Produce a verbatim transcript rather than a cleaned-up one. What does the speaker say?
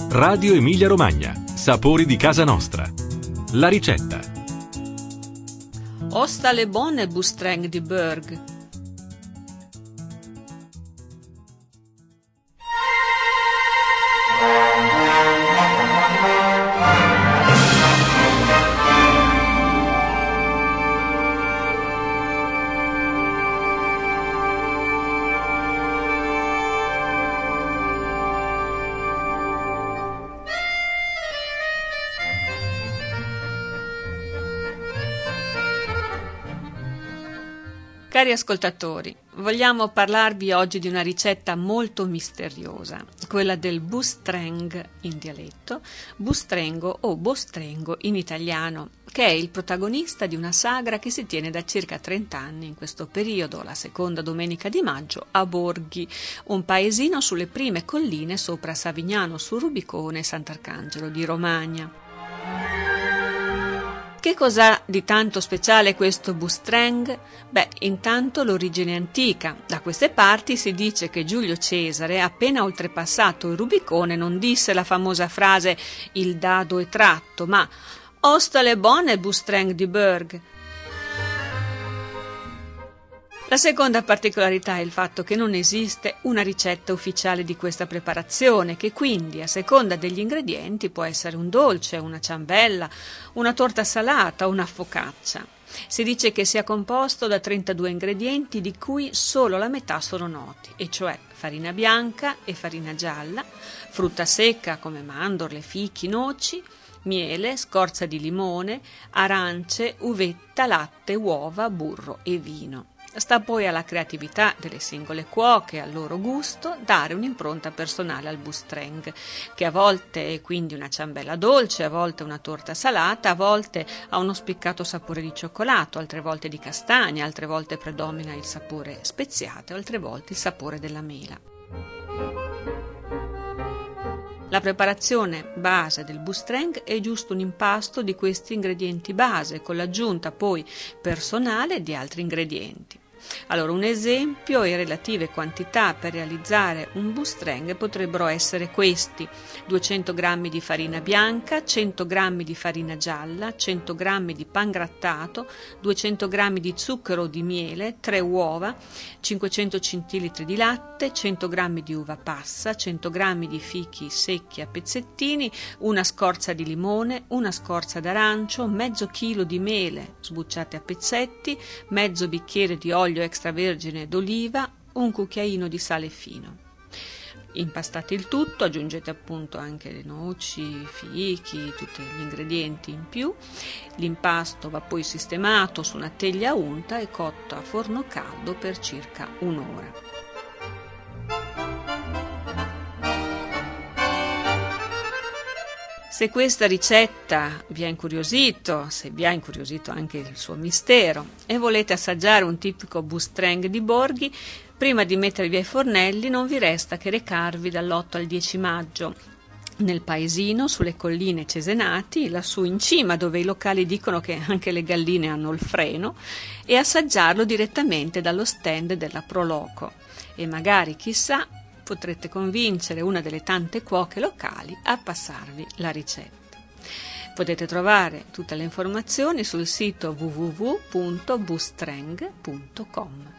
Radio Emilia Romagna. Sapori di casa nostra. La ricetta. Osta le buone Bustreng di Berg. Cari ascoltatori, vogliamo parlarvi oggi di una ricetta molto misteriosa, quella del Bustreng in dialetto, Bustrengo o Bostrengo in italiano, che è il protagonista di una sagra che si tiene da circa trenta anni in questo periodo, la seconda domenica di maggio, a Borghi, un paesino sulle prime colline sopra Savignano sul Rubicone e Sant'Arcangelo di Romagna. Che cos'ha di tanto speciale questo Bustreng? Beh, intanto l'origine è antica. Da queste parti si dice che Giulio Cesare, appena oltrepassato il Rubicone, non disse la famosa frase «il dado è tratto», ma «Osta le buone Bustreng di Berg». La seconda particolarità è il fatto che non esiste una ricetta ufficiale di questa preparazione, che quindi a seconda degli ingredienti può essere un dolce, una ciambella, una torta salata o una focaccia. Si dice che sia composto da trentadue ingredienti, di cui solo la metà sono noti, e cioè farina bianca e farina gialla, frutta secca come mandorle, fichi, noci, miele, scorza di limone, arance, uvetta, latte, uova, burro e vino. Sta poi alla creatività delle singole cuoche e al loro gusto dare un'impronta personale al Bustreng, che a volte è quindi una ciambella dolce, a volte una torta salata, a volte ha uno spiccato sapore di cioccolato, altre volte di castagna, altre volte predomina il sapore speziato, altre volte il sapore della mela. La preparazione base del Bustreng è giusto un impasto di questi ingredienti base, con l'aggiunta poi personale di altri ingredienti. Allora, un esempio e relative quantità per realizzare un Bustreng potrebbero essere questi: duecento grammi di farina bianca, cento grammi di farina gialla, cento grammi di pangrattato, duecento grammi di zucchero o di miele, tre uova, cinquecento centilitri di latte, cento grammi di uva passa, cento grammi di fichi secchi a pezzettini, una scorza di limone, una scorza d'arancio, mezzo chilo di mele sbucciate a pezzetti, mezzo bicchiere di olio extravergine d'oliva, un cucchiaino di sale fino. Impastate il tutto, aggiungete appunto anche le noci, i fichi, tutti gli ingredienti in più. L'impasto va poi sistemato su una teglia unta e cotto a forno caldo per circa un'ora. Se questa ricetta vi ha incuriosito, se vi ha incuriosito anche il suo mistero e volete assaggiare un tipico Bustreng di Borghi, prima di mettervi ai fornelli non vi resta che recarvi dall'otto al dieci maggio nel paesino sulle colline Cesenati, lassù in cima dove i locali dicono che anche le galline hanno il freno, e assaggiarlo direttamente dallo stand della Proloco. E magari, chissà, potrete convincere una delle tante cuoche locali a passarvi la ricetta. Potete trovare tutte le informazioni sul sito w w w punto bustreng punto com.